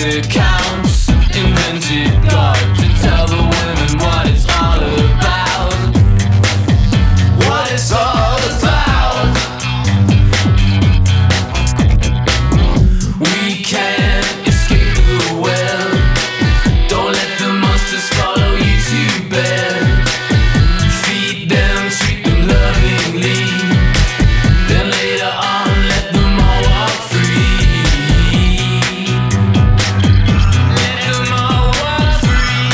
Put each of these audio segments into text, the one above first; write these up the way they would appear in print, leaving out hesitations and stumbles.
accounts. Invented God to tell the women what it's all about. What it's all about. We can't escape the well. Don't let the monsters follow you to bed. Feed them, treat them lovingly. Then later on, let them all walk free. Let them all walk free.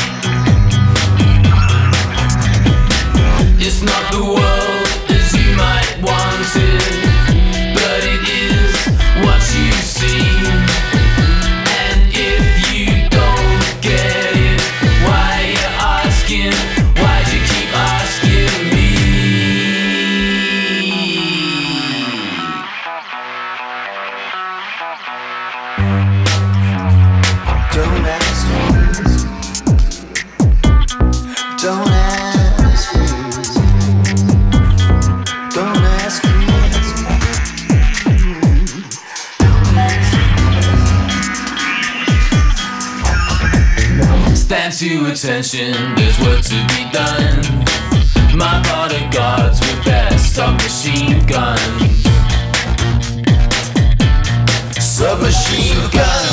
It's not the world as you might want it, but it is what you see. And if you don't get it, why you asking? Why'd you keep asking me? Don't ask me. Don't ask me. Don't ask me. Stand to attention, there's work to be done. My bodyguards with their submachine guns. Submachine gun.